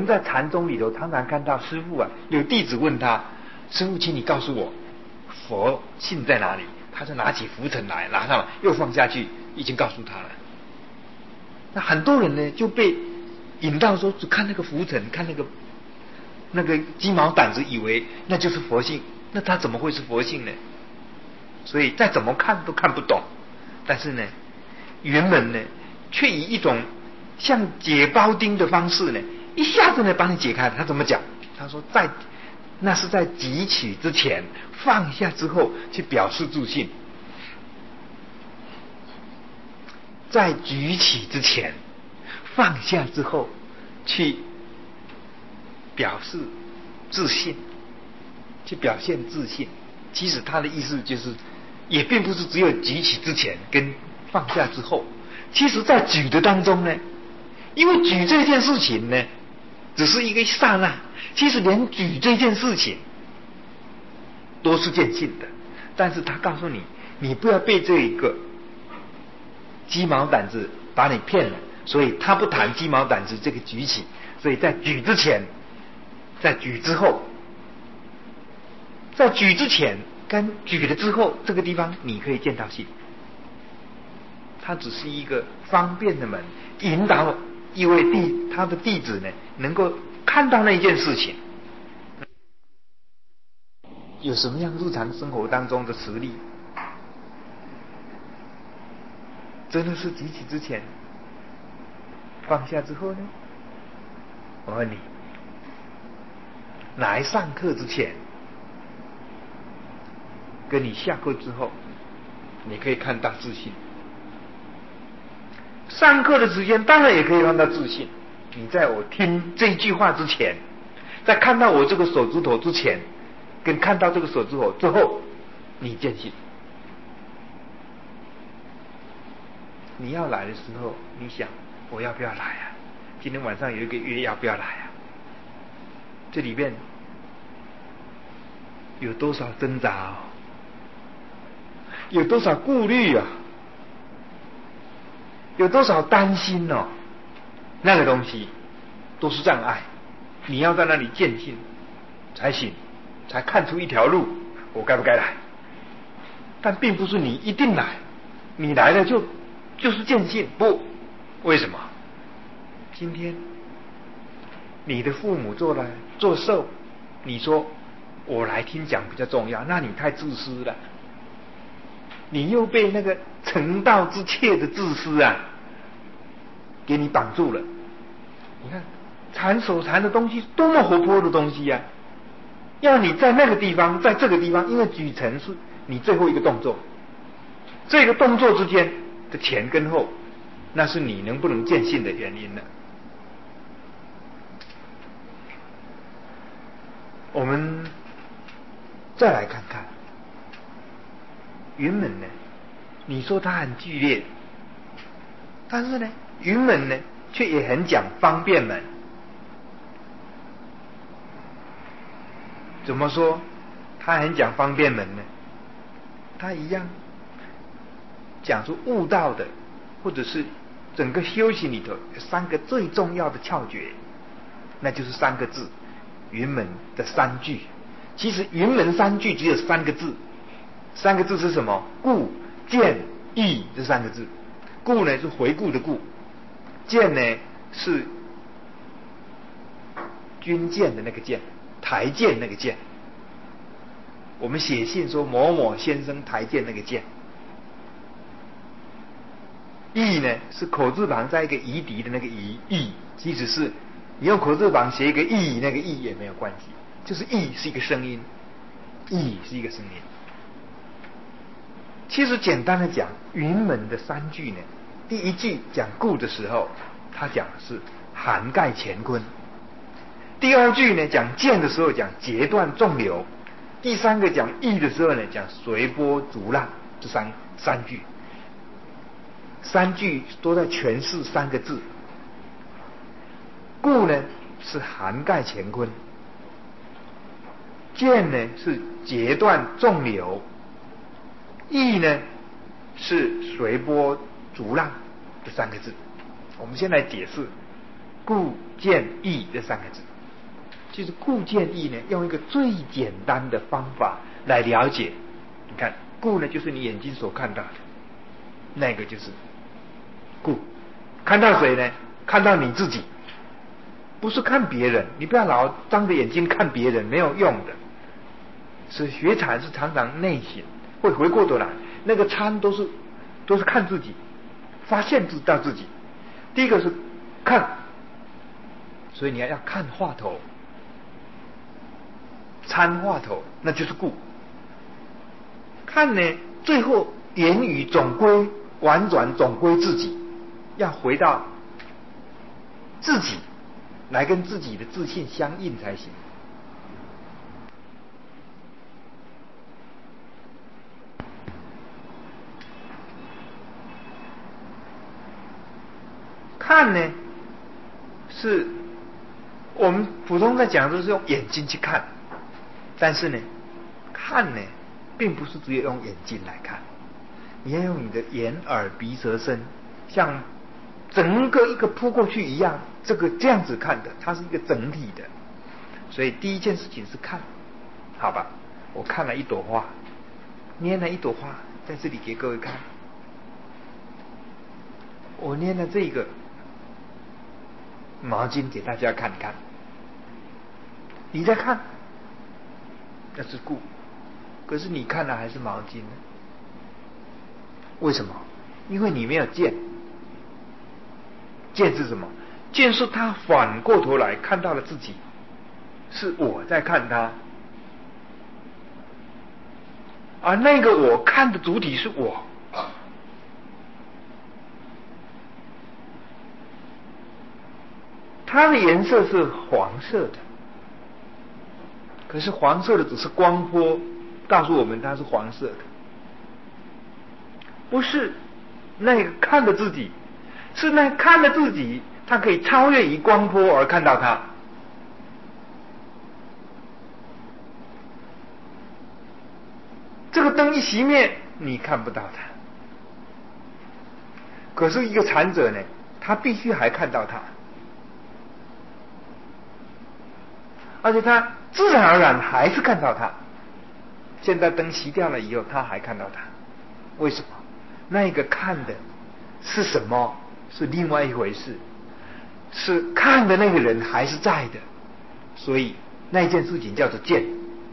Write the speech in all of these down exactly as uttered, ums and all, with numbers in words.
们在禅宗里头常常看到师父啊，有弟子问他：师父，请你告诉我佛性在哪里？他就拿起拂尘来，拿上来又放下去，已经告诉他了。那很多人呢就被引到说，只看那个拂尘，看那个那个鸡毛掸子，以为那就是佛性。那他怎么会是佛性呢？所以再怎么看都看不懂。但是呢，云门呢却以一种像解包丁的方式呢，一下子呢把你解开了。他怎么讲？他说在那是在汲取之前，放下之后去表示自信；在举起之前，放下之后去表示自信，去表现自信。其实他的意思就是，也并不是只有举起之前跟放下之后。其实在举的当中呢，因为举这件事情呢只是一个刹那，其实连举这件事情都是见性的。但是他告诉你，你不要被这一个鸡毛掸子把你骗了，所以他不谈鸡毛掸子这个举起。所以在举之前，在举之后，在举之前跟举了之后，这个地方你可以见到性。它只是一个方便的门，引导一位弟他的弟子呢能够看到那件事情。有什么样日常生活当中的实例，真的是举起之前放下之后呢？我问你，来上课之前跟你下课之后，你可以看到自信。上课的时间当然也可以看到自信。你在我听这句话之前，在看到我这个手指头之前，跟看到这个手指头之后，你见性。你要来的时候，你想我要不要来啊？今天晚上有一个约，要不要来啊？这里面有多少挣扎哦，有多少顾虑啊，有多少担心哦，那个东西都是障碍。你要在那里见性才行，才看出一条路，我该不该来。但并不是你一定来，你来了就就是见性，不，为什么？今天你的父母做了做寿，你说我来听讲比较重要，那你太自私了。你又被那个成道之切的自私啊给你绑住了。你看禅手禅的东西多么活泼的东西啊，要你在那个地方，在这个地方，因为举尘是你最后一个动作，这个动作之间的前跟后，那是你能不能见性的原因了。我们再来看看云门呢，你说它很剧烈，但是呢云门呢却也很讲方便门。怎么说它很讲方便门呢？它一样讲出悟道的，或者是整个修行里头有三个最重要的窍诀，那就是三个字，云门的三句。其实云门三句只有三个字，三个字是什么？顾、见、意这三个字。顾呢是回顾的顾，见呢是军舰的那个舰，台舰那个舰。我们写信说某某先生台舰那个舰。意呢是口字旁在一个夷狄的那个夷，意其实是你用口字旁写一个意，那个意也没有关系，就是意是一个声音，意是一个声音。其实简单的讲，云门的三句呢，第一句讲顾的时候，他讲的是涵盖乾坤；第二句呢讲见的时候讲截断众流；第三个讲意的时候呢讲随波逐浪。这三三句，三句都在诠释三个字。顾呢是涵盖乾坤，见呢是截断众流，意呢是随波逐浪这三个字。我们先来解释故见意这三个字。其实故见意呢，用一个最简单的方法来了解。你看，故呢就是你眼睛所看到的，那个就是故。看到谁呢？看到你自己，不是看别人。你不要老张着眼睛看别人，没有用的。是学禅是常常内省，会回过头来，那个参都是都是看自己，发现知道自己。第一个是看，所以你要要看话头，参话头，那就是故。看呢，最后言语总归婉转，总归自己，要回到自己，来跟自己的自信相应才行。看呢，是我们普通在讲，就是用眼睛去看，但是呢，看呢，并不是只有用眼睛来看，你要用你的眼、耳、鼻、舌、身，像整个一个扑过去一样，这个这样子看的，它是一个整体的。所以第一件事情是看，好吧？我看了一朵花，捏了一朵花，在这里给各位看。我捏了这个毛巾给大家看看，你在看，那是故，可是你看的还是毛巾呢？为什么？因为你没有见。见是什么？见是他反过头来看到了自己，是我在看他，而那个我看的主体是我。它的颜色是黄色的，可是黄色的只是光波告诉我们它是黄色的，不是那个看的自己，是那看的自己，它可以超越于光波而看到它。这个灯一熄灭，你看不到它，可是一个禅者呢，他必须还看到它。而且他自然而然还是看到它。现在灯熄掉了以后，他还看到它，为什么？那个看的是什么？是另外一回事，是看的那个人还是在的，所以那件事情叫做见。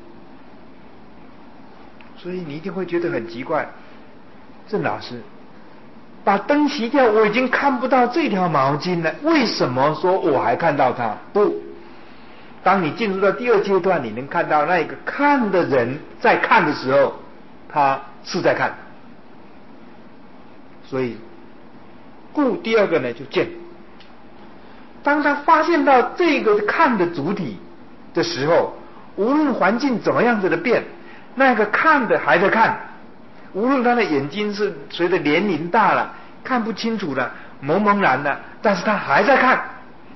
所以你一定会觉得很奇怪，郑老师，把灯熄掉，我已经看不到这条毛巾了，为什么说我还看到它？不。当你进入到第二阶段，你能看到那个看的人在看的时候，他是在看。所以故第二个呢就见。当他发现到这个看的主体的时候，无论环境怎么样子的变，那个看的还在看，无论他的眼睛是随着年龄大了看不清楚了，蒙蒙然了，但是他还在看。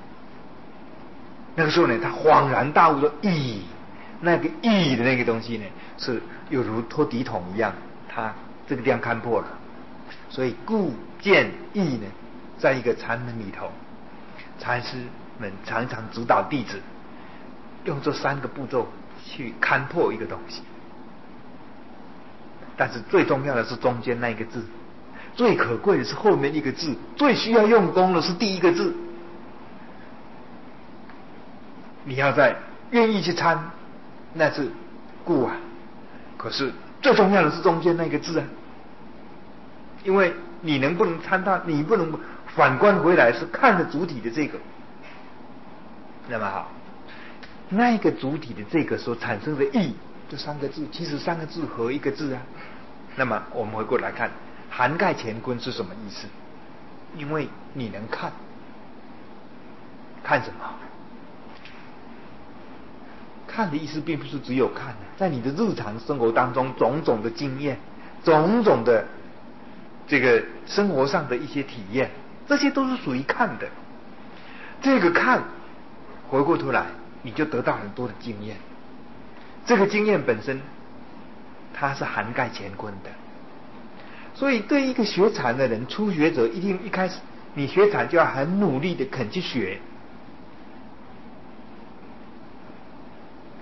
那个时候呢，他恍然大悟说：“意，那个意的那个东西呢，是有如拖底桶一样，他这个地方看破了。所以故见意呢，在一个禅门里头，禅师们常常指导弟子用这三个步骤去看破一个东西。但是最重要的是中间那一个字，最可贵的是后面一个字，最需要用功的是第一个字。你要在愿意去参，那是故啊。可是最重要的是中间那个字啊，因为你能不能参它，你不能反观回来是看着主体的这个。那么好，那个主体的这个所产生的意，这三个字，其实三个字合一个字啊。那么我们回过来看，涵盖乾坤是什么意思？因为你能看，看什么？看的意思并不是只有看，在你的日常生活当中，种种的经验，种种的这个生活上的一些体验，这些都是属于看的。这个看，回过头来，你就得到很多的经验。这个经验本身，它是涵盖乾坤的。所以，对一个学禅的人，初学者，一定一开始你学禅就要很努力的肯去学，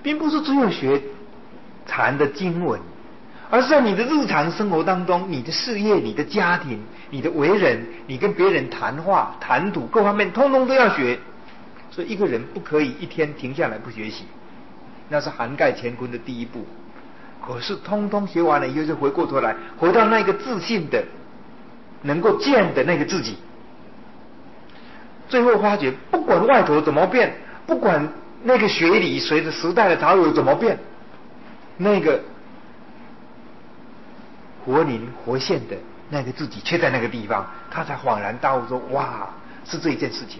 并不是只有学禅的经文，而是在你的日常生活当中，你的事业、你的家庭、你的为人，你跟别人谈话、谈吐各方面，通通都要学。所以一个人不可以一天停下来不学习，那是涵盖乾坤的第一步。可是通通学完了以后，就回过头来，回到那个自信的、能够见的那个自己。最后发觉，不管外头怎么变，不管那个学理随着时代的潮流怎么变，那个活灵活现的那个自己却在那个地方，他才恍然大悟说：哇，是这一件事情。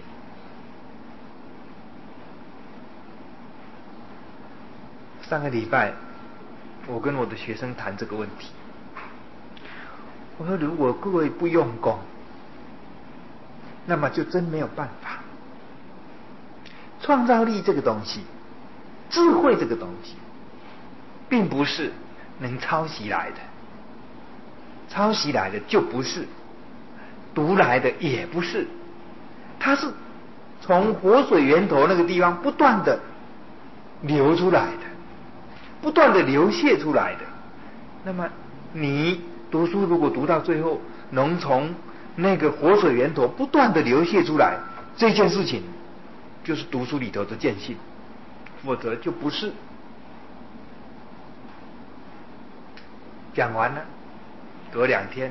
上个礼拜我跟我的学生谈这个问题，我说如果各位不用功，那么就真没有办法。创造力这个东西，智慧这个东西，并不是能抄袭来的，抄袭来的就不是，读来的也不是，它是从活水源头那个地方不断的流出来的，不断的流泻出来的。那么你读书如果读到最后能从那个活水源头不断的流泻出来，这件事情就是读书里头的见性，否则就不是。讲完了，隔两天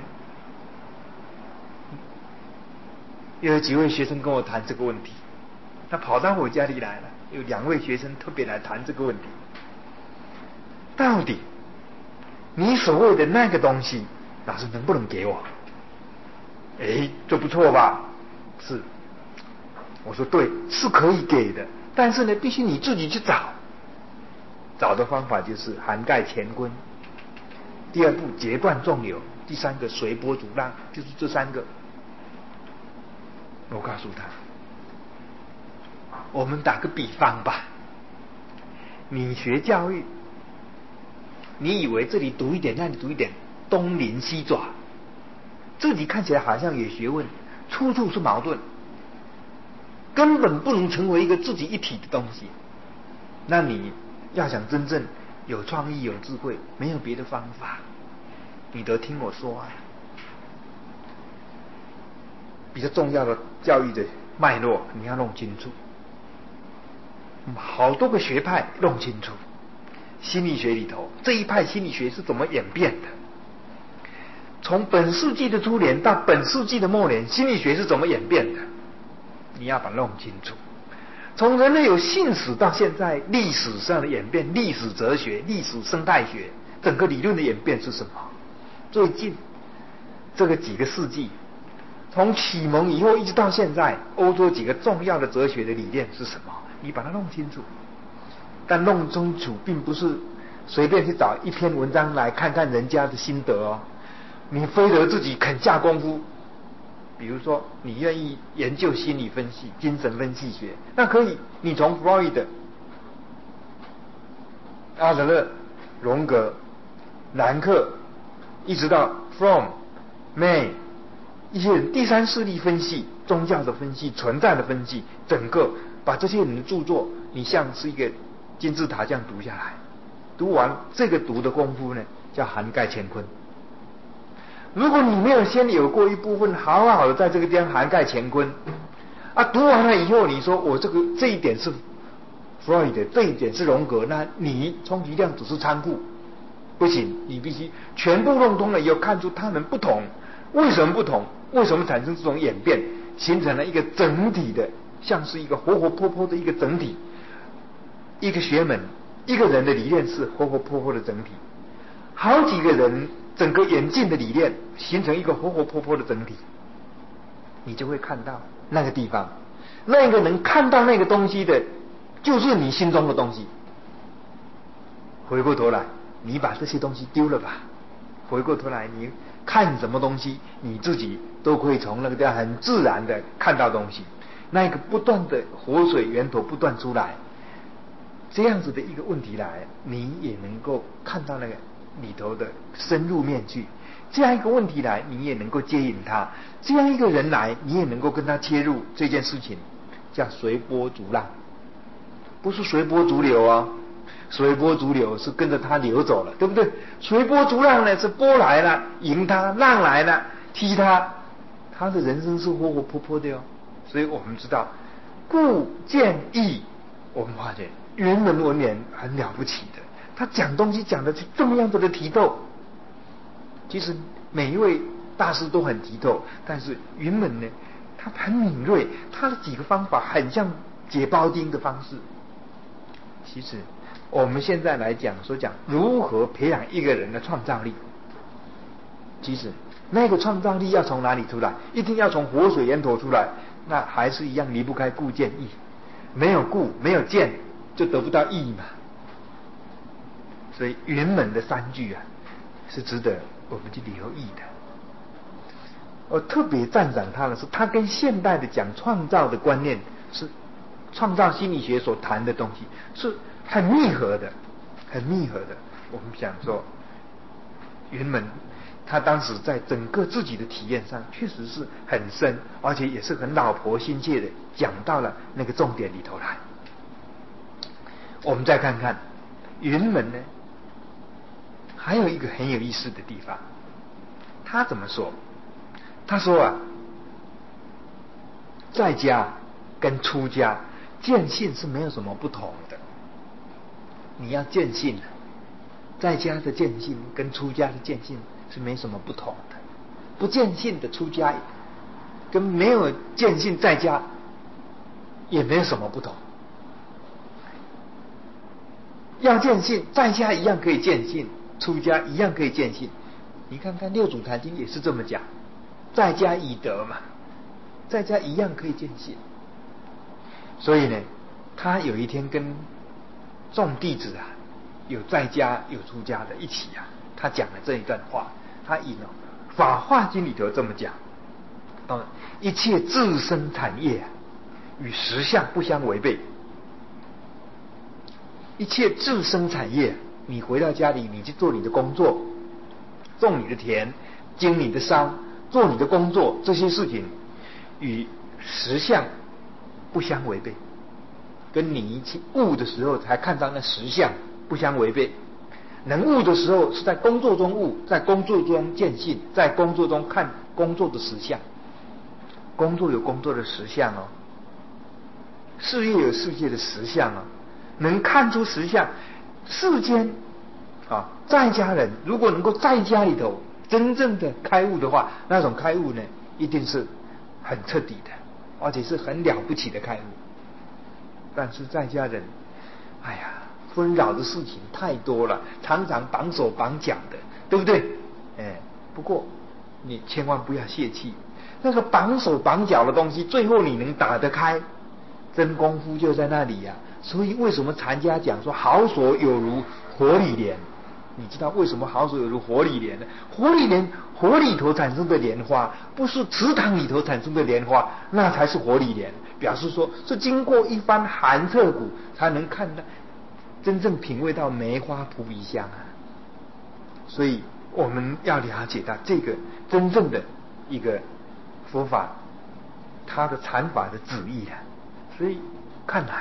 又有几位学生跟我谈这个问题，他跑到我家里来了，有两位学生特别来谈这个问题。到底你所谓的那个东西，老师能不能给我？哎，这不错吧？是。我说对，是可以给的，但是呢，必须你自己去找。找的方法就是涵盖乾坤，第二步截断众流，第三个随波逐浪，就是这三个。我告诉他，我们打个比方吧，你学教育，你以为这里读一点，那里读一点，东临西爪，自己看起来好像有学问，处处是矛盾，根本不能成为一个自己一体的东西。那你要想真正有创意、有智慧，没有别的方法，你得听我说啊。比较重要的教育的脉络，你要弄清楚。好多个学派弄清楚，心理学里头这一派心理学是怎么演变的？从本世纪的初年到本世纪的末年，心理学是怎么演变的？你要把它弄清楚。从人类有信史到现在历史上的演变，历史哲学、历史生态学，整个理论的演变是什么？最近这个几个世纪，从启蒙以后一直到现在，欧洲几个重要的哲学的理念是什么？你把它弄清楚。但弄清楚并不是随便去找一篇文章来看看人家的心得哦，你非得自己肯下功夫。比如说你愿意研究心理分析、精神分析学，那可以，你从弗洛伊德、阿德勒、荣格、兰克，一直到 Fromm、May 一些人第三势力分析、宗教的分析、存在的分析，整个把这些人的著作，你像是一个金字塔这样读下来，读完这个读的功夫呢，叫涵盖乾坤。如果你没有先有过一部分好好的在这个地方涵盖乾坤啊，读完了以后你说我这个这一点是弗洛伊德，这一点是荣格，那你充其量只是参顾，不行，你必须全部弄通了以后看出他们不同，为什么不同，为什么产生这种演变，形成了一个整体的，像是一个活活泼泼的一个整体。一个学门，一个人的理念是活活泼泼的整体，好几个人整个演进的理念形成一个活活泼泼的整体，你就会看到那个地方，那个能看到那个东西的，就是你心中的东西。回过头来，你把这些东西丢了吧，回过头来你看什么东西，你自己都可以从那个地方很自然的看到东西，那个不断的活水源头不断出来，这样子的一个问题来，你也能够看到那个里头的深入面去。这样一个问题来，你也能够接引他；这样一个人来，你也能够跟他切入这件事情，叫随波逐浪，不是随波逐流啊。 随波逐流是跟着它流走了，对不对？随波逐浪呢是波来了迎它，浪来了踢它，他的人生是活活泼泼的哦。所以我们知道，故见义，我们发现云门文言很了不起的，他讲东西讲的是这么样子的剔透。其实每一位大师都很剔透，但是云门呢，他很敏锐，他的几个方法很像解包丁的方式。其实我们现在来讲说讲如何培养一个人的创造力，其实那个创造力要从哪里出来？一定要从活水源头出来，那还是一样离不开故见义。没有故没有见，就得不到义嘛。所以云门的三句啊，是值得我们去留意的。我特别赞赏他的是，他跟现代的讲创造的观念，是创造心理学所谈的东西是很密合的，很密合的。我们想说，云门他当时在整个自己的体验上确实是很深，而且也是很老婆心切的讲到了那个重点里头来。我们再看看云门呢，还有一个很有意思的地方，他怎么说？他说啊，在家跟出家见性是没有什么不同的。你要见性，在家的见性跟出家的见性是没什么不同的。不见性的出家跟没有见性在家也没有什么不同。要见性，在家一样可以见性，出家一样可以见性。你看看六祖坛经也是这么讲，在家已得嘛，在家一样可以见性。所以呢，他有一天跟众弟子啊，有在家有出家的一起啊，他讲了这一段话，他引了《法华经》里头这么讲：一切自身产业啊，与实相不相违背。一切自身产业，你回到家里，你去做你的工作，种你的田，经你的商，做你的工作，这些事情与实相不相违背，跟你去悟的时候才看到那实相不相违背。能悟的时候是在工作中悟，在工作中见性，在工作中看工作的实相。工作有工作的实相哦，事业有世界的实相哦。能看出实相，世间啊，在家人如果能够在家里头真正的开悟的话，那种开悟呢，一定是很彻底的，而且是很了不起的开悟。但是在家人，哎呀，纷扰的事情太多了，常常绑手绑脚的，对不对？哎，不过你千万不要泄气，那个绑手绑脚的东西，最后你能打得开，真功夫就在那里呀、啊。所以为什么禅家讲说好所有如火里莲？你知道为什么好所有如火里莲呢？火里莲，火里头产生的莲花，不是池塘里头产生的莲花，那才是火里莲。表示说是经过一番寒彻骨，才能看到真正品味到梅花扑鼻香啊。所以我们要了解到这个真正的一个佛法，它的禅法的旨意啊。所以看来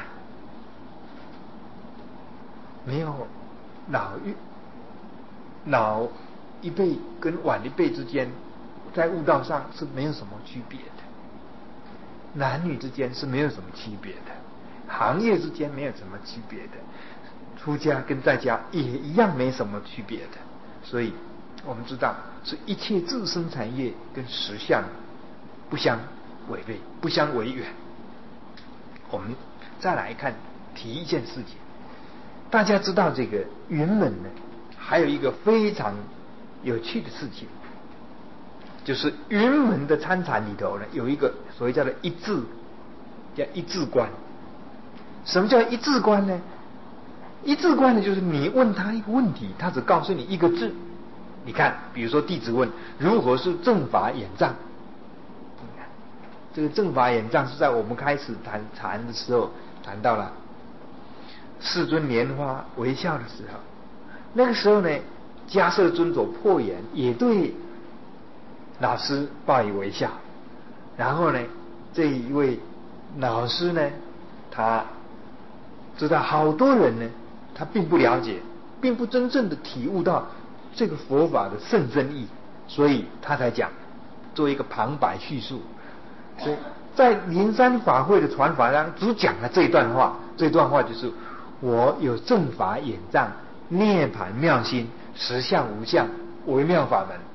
没有老一老一辈跟晚一辈之间，在悟道上是没有什么区别的，男女之间是没有什么区别的，行业之间没有什么区别的，出家跟在家也一样没什么区别的。所以我们知道是一切自身产业跟实相不相违背，不相违远。我们再来看提一件事情，大家知道这个云门呢，还有一个非常有趣的事情，就是云门的参禅里头呢，有一个所谓叫做一字，叫一字观。什么叫一字观呢？一字观呢，就是你问他一个问题，他只告诉你一个字。你看，比如说弟子问如何是正法眼藏，这个正法眼藏是在我们开始谈禅的时候谈到了世尊莲花微笑的时候，那个时候呢，迦摄尊者破颜也对老师报以微笑，然后呢，这一位老师呢，他知道好多人呢他并不了解，并不真正的体悟到这个佛法的甚深意，所以他才讲做一个旁白叙述。所以在灵山法会的传法上只讲了这一段话，这段话就是我有正法眼藏，涅槃妙心，实相无相，微妙法门，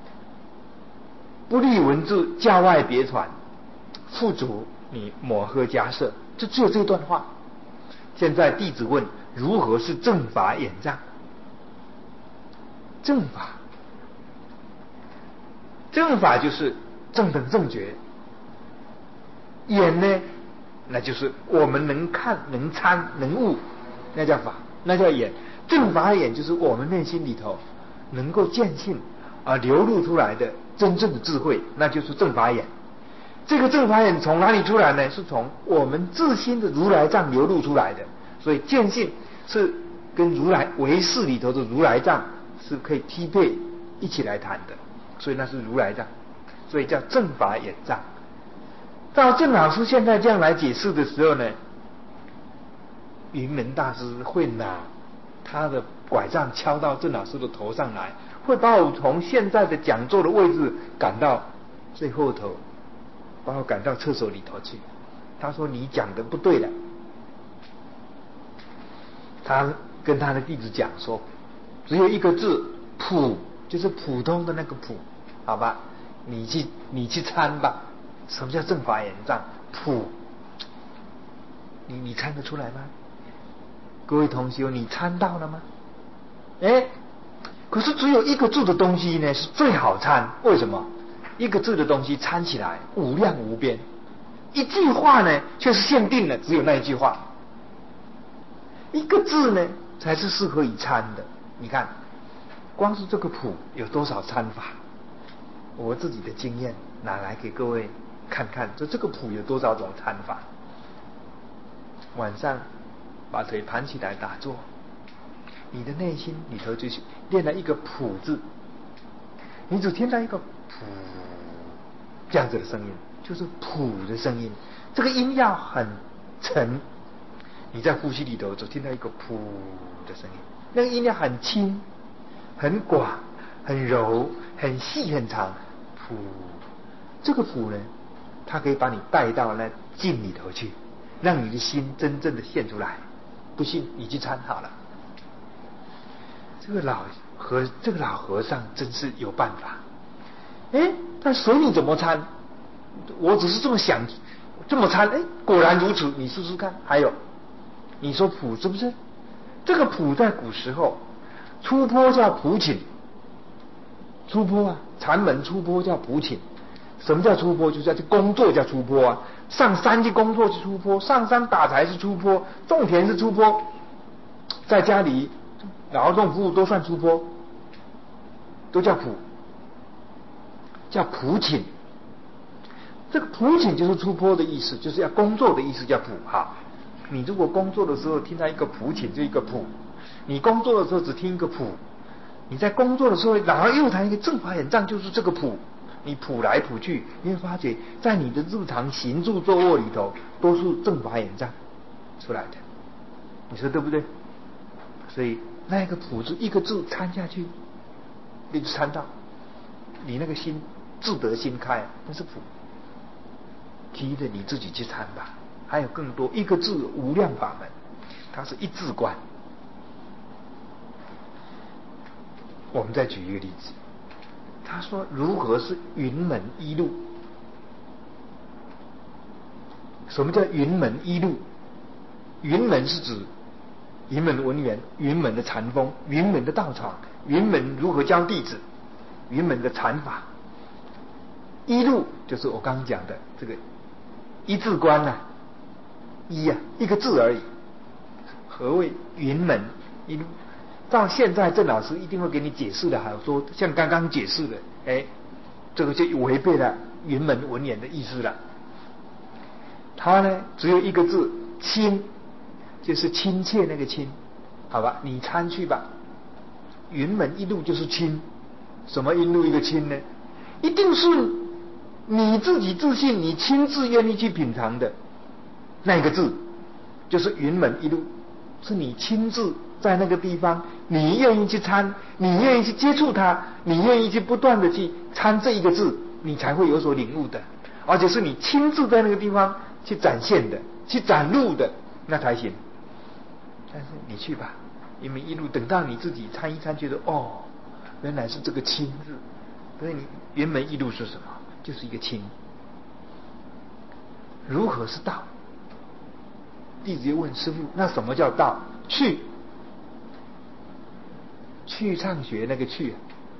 不立文字，教外别传，付诸你摩诃迦摄，就只有这段话。现在弟子问，如何是正法眼藏？正法，正法就是正等正觉。眼呢，那就是我们能看、能参、能悟，那叫法，那叫眼。正法眼就是我们内心里头能够见性而流露出来的真正的智慧，那就是正法眼。这个正法眼从哪里出来呢？是从我们自心的如来藏流露出来的。所以见性是跟如来唯识里头的如来藏是可以匹配一起来谈的，所以那是如来藏，所以叫正法眼藏。照郑老师现在这样来解释的时候呢，云门大师会拿他的拐杖敲到郑老师的头上来，会把我从现在的讲座的位置赶到最后头，把我赶到厕所里头去。他说你讲的不对了。他跟他的弟子讲说，只有一个字，普，就是普通的那个普，好吧？你去你去参吧。什么叫正法眼藏？普，你你参得出来吗？各位同学，你参到了吗？哎，可是只有一个字的东西呢是最好参，为什么？一个字的东西参起来无量无边，一句话呢却是限定的，只有那一句话。一个字呢才是适合以参的。你看，光是这个谱有多少参法？我自己的经验拿来给各位看看，这这个谱有多少种参法。晚上把腿盘起来打坐，你的内心里头就是练了一个谱字，你只听到一个谱这样子的声音，就是谱的声音，这个音要很沉。你在呼吸里头只听到一个噗的声音，那个音量很轻、很广、很柔、很细、很长，噗。这个噗呢，它可以把你带到那境里头去，让你的心真正的现出来。不信你去参好了。这个老和这个老和尚真是有办法。哎，他随你怎么参，我只是这么想，这么参，哎，果然如此，你试试看。还有。你说谱是不是？这个谱在古时候，出坡叫谱请，出坡啊，禅门出坡叫谱请。什么叫出坡？就是要去工作叫出坡啊，上山去工作是出坡，上山打柴是出坡，种田是出坡，在家里劳动服务都算出坡，都叫谱，叫谱请。这个谱请就是出坡的意思，就是要工作的意思，叫谱哈。你如果工作的时候听到一个谱请，就一个谱；你工作的时候只听一个谱，你在工作的时候，然后又谈一个正法眼藏，就是这个谱。你谱来谱去，你会发觉在你的日常行住坐卧里头，都是正法眼藏出来的。你说对不对？所以那个谱字一个字参下去，你就参到，你那个心自得心开，那是谱。提的你自己去参吧。还有更多，一个字无量法门，它是一字观。我们再举一个例子，他说如何是云门一路？什么叫云门一路？云门是指云门文员、云门的禅风、云门的道场、云门如何教弟子、云门的禅法。一路就是我刚刚讲的这个一字观啊。一啊，一个字而已。何谓云门一路？到现在郑老师一定会给你解释的，还有说像刚刚解释的，哎，这个就违背了云门文言的意思了。他呢只有一个字，亲，就是亲切那个亲，好吧，你参去吧。云门一路就是亲，什么一路一个亲呢？一定是你自己自信，你亲自愿意去品尝的。那个字就是云门一路，是你亲自在那个地方，你愿意去参，你愿意去接触它，你愿意去不断的去参这一个字，你才会有所领悟的，而且是你亲自在那个地方去展现的，去展露的，那才行。但是你去吧，因为一路等到你自己参一参，觉得哦，原来是这个亲字，所以你原本一路是什么？就是一个亲。如何是道？弟子就问师父：那什么叫道？去，去上学那个去，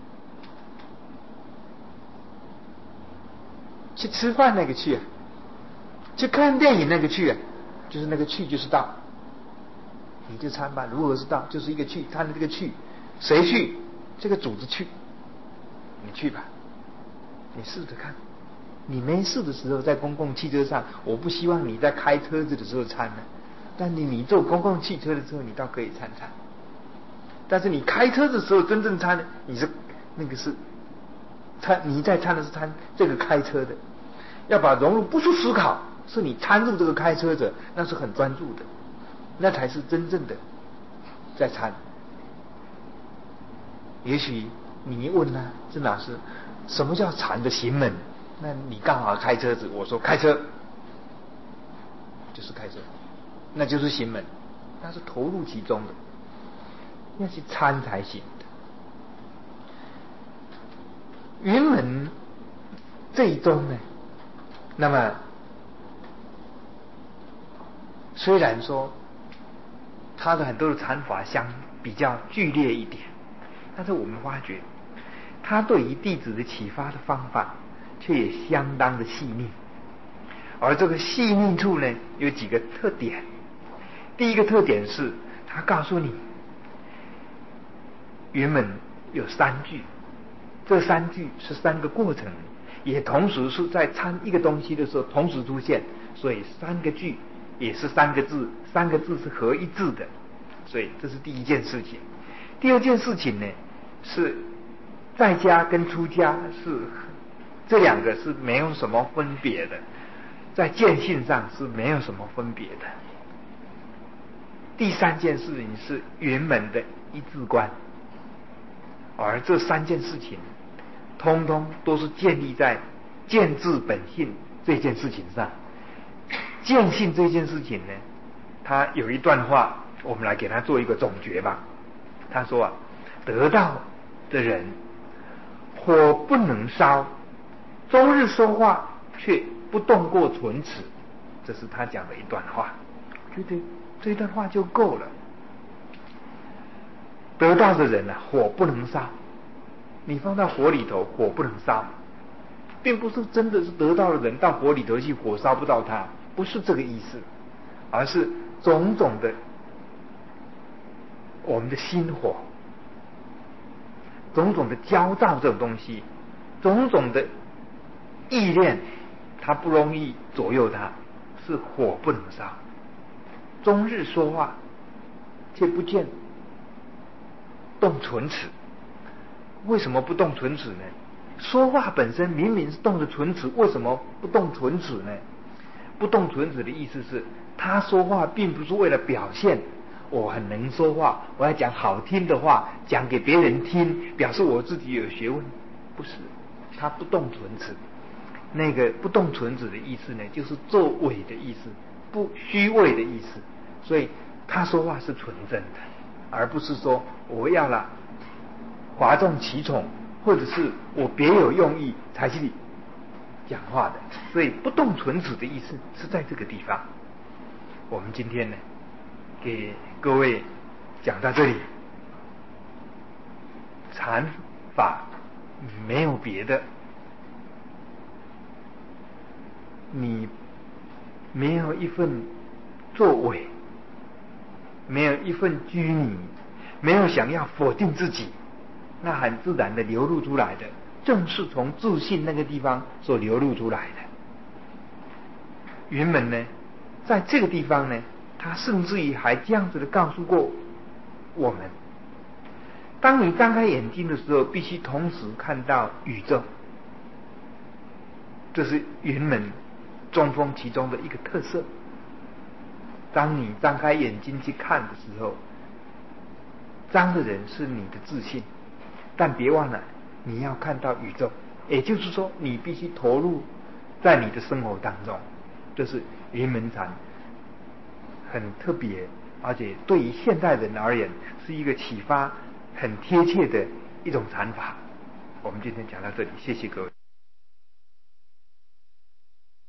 去吃饭那个去，去看电影那个去，就是那个去就是道。你就参吧，如何是道？就是一个去，参的这个去，谁去？这个组织去，你去吧，你试着看。你没事的时候，在公共汽车上，我不希望你在开车子的时候参呢。但你你坐公共汽车的时候，你倒可以参参。但是你开车的时候真正参呢，你是那个是参，你在参的是参这个开车的，要把融入不是思考，是你参入这个开车者，那是很专注的，那才是真正的在参。也许你一问呢，郑老师，什么叫禅的行门？那你刚好开车子，我说开车就是开车，那就是行门，那是投入其中的，那是参才行的。云门这一宗呢，那么虽然说他的很多的禅法相比较剧烈一点，但是我们发觉他对于弟子的启发的方法却也相当的细腻，而这个细腻处呢，有几个特点。第一个特点是，他告诉你，云门有三句，这三句是三个过程，也同时是在参一个东西的时候同时出现，所以三个句也是三个字，三个字是合一字的，所以这是第一件事情。第二件事情呢，是在家跟出家是这两个是没有什么分别的，在见性上是没有什么分别的。第三件事情是圆满的一致观，而这三件事情通通都是建立在见智本性这件事情上。见性这件事情呢，他有一段话，我们来给他做一个总结吧。他说啊，得道的人火不能烧，终日说话却不动过唇齿，这是他讲的一段话。觉得这一段话就够了。得道的人啊，火不能烧，你放到火里头，火不能烧，并不是真的是得道的人到火里头去，火烧不到他，不是这个意思，而是种种的我们的心火，种种的焦躁这种东西，种种的意念，它不容易左右它，是火不能烧。终日说话，却不见动唇齿。为什么不动唇齿呢？说话本身明明是动着唇齿，为什么不动唇齿呢？不动唇齿的意思是，他说话并不是为了表现我很能说话，我要讲好听的话，讲给别人听，表示我自己有学问，不是。他不动唇齿，那个不动唇齿的意思呢，就是作伪的意思，不虚伪的意思。所以他说话是纯真的，而不是说我要了哗众取宠，或者是我别有用意才去讲话的。所以不动唇齿的意思是在这个地方。我们今天呢，给各位讲到这里。禅法没有别的，你没有一份作为，没有一份拘泥，没有想要否定自己，那很自然的流露出来的，正是从自信那个地方所流露出来的。云门呢，在这个地方呢，他甚至于还这样子的告诉过我们，当你张开眼睛的时候，必须同时看到宇宙，这是云门中风其中的一个特色。当你张开眼睛去看的时候， 脏的人是你的自信，但别忘了你要看到宇宙，也就是说你必须投入在你的生活当中。这是云门禅很特别，而且对于现代人而言是一个启发很贴切的一种禅法。我们今天讲到这里，谢谢各位。